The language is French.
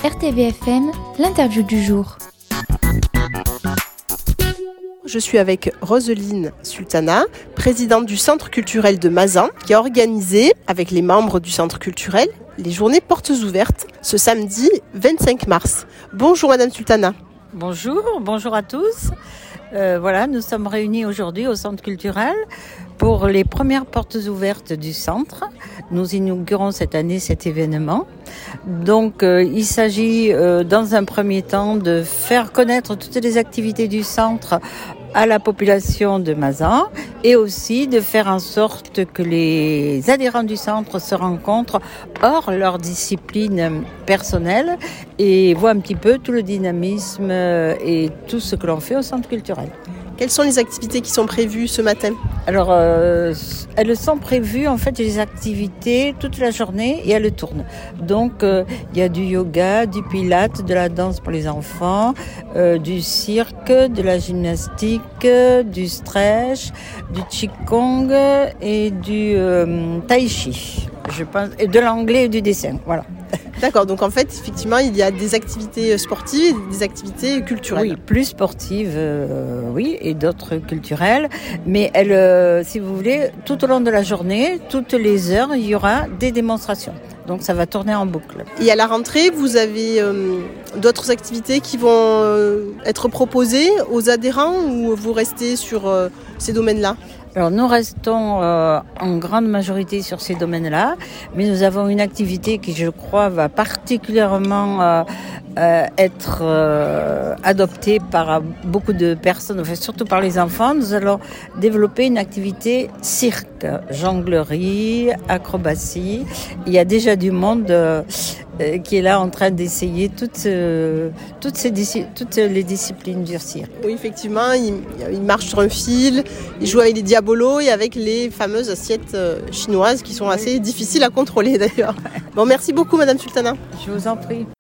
RTVFM, l'interview du jour. Je suis avec Roseline Sultana, présidente du Centre culturel de Mazan, qui a organisé, avec les membres du Centre culturel, les journées portes ouvertes ce samedi 25 mars. Bonjour Madame Sultana. Bonjour à tous. Nous sommes réunis aujourd'hui au Centre culturel pour les premières portes ouvertes du centre. Nous inaugurons cette année cet événement. Donc, il s'agit dans un premier temps de faire connaître toutes les activités du centre à la population de Mazan et aussi de faire en sorte que les adhérents du centre se rencontrent hors leur discipline personnelle et voient un petit peu tout le dynamisme et tout ce que l'on fait au centre culturel. Quelles sont les activités qui sont prévues ce matin ? Alors, elles sont prévues, en fait, les activités toute la journée et elles tournent. Donc, il y a du yoga, du pilates, de la danse pour les enfants, du cirque, de la gymnastique, du stretch, du qigong et du tai chi, je pense, et de l'anglais et du dessin, voilà. D'accord, donc en fait, effectivement, il y a des activités sportives et des activités culturelles. Oui, plus sportives, et d'autres culturelles. Mais elles, si vous voulez, tout au long de la journée, toutes les heures, il y aura des démonstrations. Donc ça va tourner en boucle. Et à la rentrée, vous avez d'autres activités qui vont être proposées aux adhérents ou vous restez sur ces domaines-là ? Alors nous restons en grande majorité sur ces domaines-là, mais nous avons une activité qui, je crois, va particulièrement être adoptée par beaucoup de personnes, enfin, surtout par les enfants. Nous allons développer une activité cirque, jonglerie, acrobatie. Il y a déjà du monde qui est là en train d'essayer toutes les disciplines du cirque. Oui, effectivement, il marche sur un fil, il joue avec les diabolos et avec les fameuses assiettes chinoises qui sont assez difficiles à contrôler d'ailleurs. Bon, merci beaucoup Madame Sultana. Je vous en prie.